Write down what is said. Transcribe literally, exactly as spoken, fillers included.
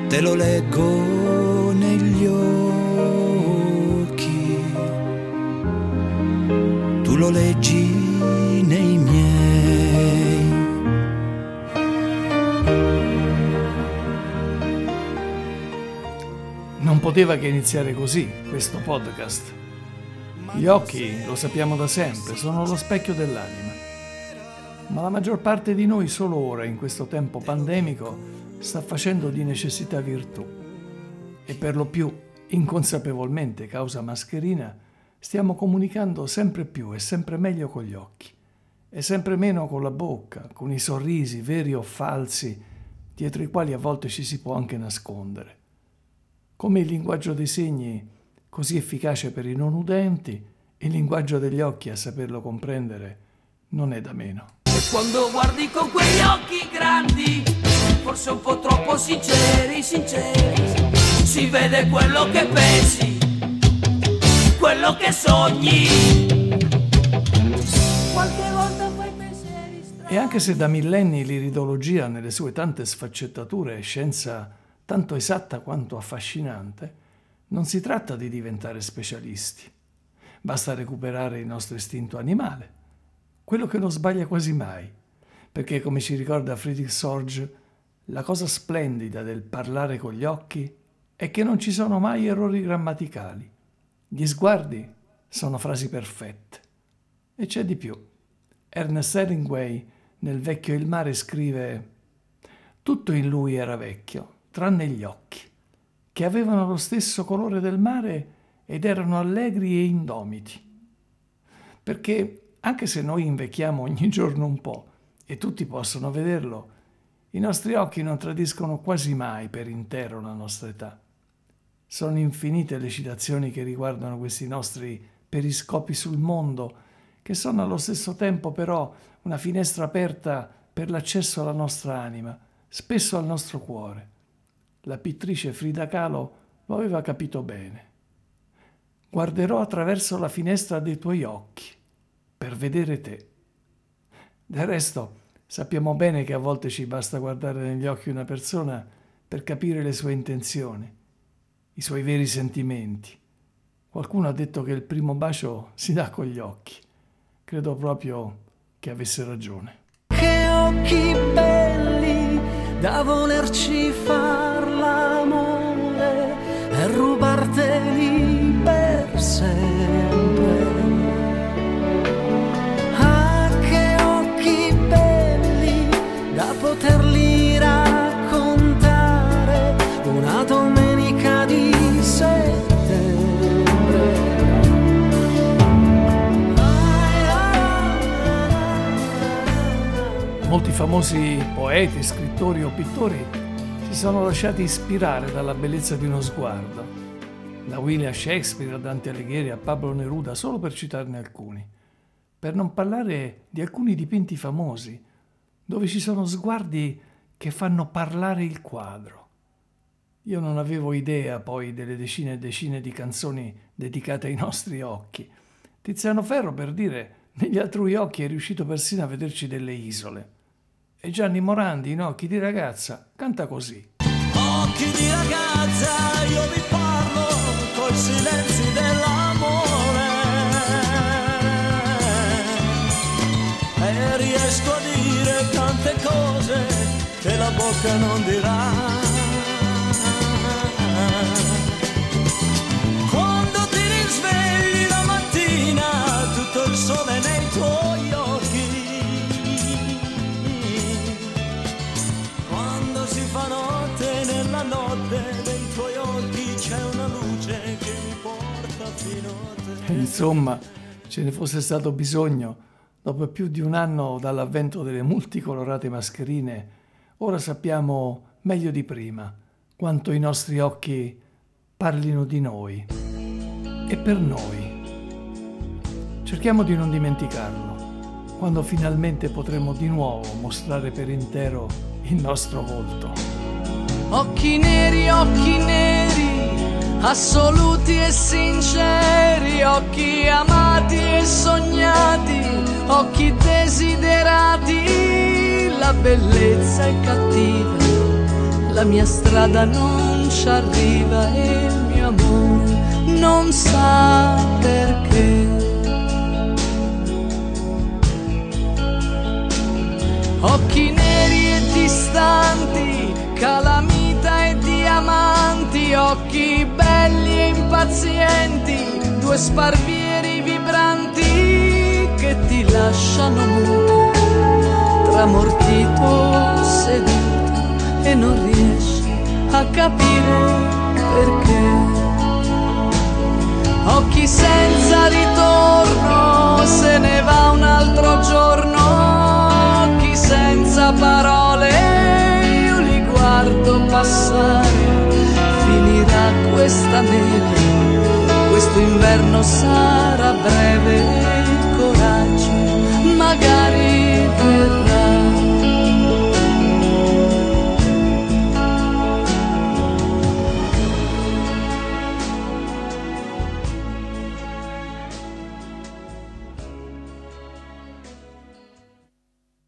te lo leggo negli occhi, tu lo leggi nei miei. Non poteva che iniziare così questo podcast. Gli occhi, lo sappiamo da sempre, sono lo specchio dell'anima. Ma la maggior parte di noi solo ora, in questo tempo pandemico, sta facendo di necessità virtù. E per lo più, inconsapevolmente, causa mascherina, stiamo comunicando sempre più e sempre meglio con gli occhi. E sempre meno con la bocca, con i sorrisi, veri o falsi, dietro i quali a volte ci si può anche nascondere. Come il linguaggio dei segni, così efficace per i non udenti, il linguaggio degli occhi, a saperlo comprendere, non è da meno. E quando guardi con quegli occhi grandi, forse un po' troppo sinceri, sinceri, si vede quello che pensi, quello che sogni. Qualche volta fai pensieri strani. E anche se da millenni l'iridologia, nelle sue tante sfaccettature, è scienza tanto esatta quanto affascinante, non si tratta di diventare specialisti. Basta recuperare il nostro istinto animale, quello che non sbaglia quasi mai, perché, come ci ricorda Friedrich Sorge, la cosa splendida del parlare con gli occhi è che non ci sono mai errori grammaticali. Gli sguardi sono frasi perfette. E c'è di più. Ernest Hemingway, nel Vecchio e il mare, scrive: «Tutto in lui era vecchio, tranne gli occhi, che avevano lo stesso colore del mare ed erano allegri e indomiti». Perché, anche se noi invecchiamo ogni giorno un po', e tutti possono vederlo, i nostri occhi non tradiscono quasi mai per intero la nostra età. Sono infinite le citazioni che riguardano questi nostri periscopi sul mondo, che sono allo stesso tempo però una finestra aperta per l'accesso alla nostra anima, spesso al nostro cuore. La pittrice Frida Kahlo lo aveva capito bene. Guarderò attraverso la finestra dei tuoi occhi per vedere te. Del resto, sappiamo bene che a volte ci basta guardare negli occhi una persona per capire le sue intenzioni, i suoi veri sentimenti. Qualcuno ha detto che il primo bacio si dà con gli occhi. Credo proprio che avesse ragione. Che occhi belli da volerci far l'amore e rubarteli per sempre. Ah, che occhi belli da poterli raccontare una domenica di settembre. Molti famosi poeti, scrittori o pittori si sono lasciati ispirare dalla bellezza di uno sguardo, da William Shakespeare a Dante Alighieri a Pablo Neruda, solo per citarne alcuni, per non parlare di alcuni dipinti famosi, dove ci sono sguardi che fanno parlare il quadro. Io non avevo idea poi delle decine e decine di canzoni dedicate ai nostri occhi. Tiziano Ferro, per dire, negli altrui occhi è riuscito persino a vederci delle isole. E Gianni Morandi, in Occhi di ragazza, canta così. Occhi di ragazza, io vi parlo coi silenzi dell'amore e riesco a dire tante cose che la bocca non dirà. Quando ti risvegli la mattina, tutto il sole nei tuoi occhi. Si fa notte, nella notte dei tuoi occhi c'è una luce che mi porta fino a te. Insomma, ce ne fosse stato bisogno, dopo più di un anno dall'avvento delle multicolorate mascherine, ora sappiamo meglio di prima quanto i nostri occhi parlino di noi e per noi. Cerchiamo di non dimenticarlo, quando finalmente potremo di nuovo mostrare per intero il nostro volto. Occhi neri, occhi neri, assoluti e sinceri, occhi amati e sognati, occhi desiderati. La bellezza è cattiva, la mia strada non ci arriva e il mio amore non sa perché. Occhi neri e distanti, calamita e diamanti, occhi belli e impazienti, due sparvieri vibranti che ti lasciano muto, tramortito, seduto e non riesci a capire perché. Occhi senza ritorno, se ne va un altro giorno, occhi senza parole, io li guardo passare, finirà questa neve, questo inverno sarà breve, il coraggio magari verrà.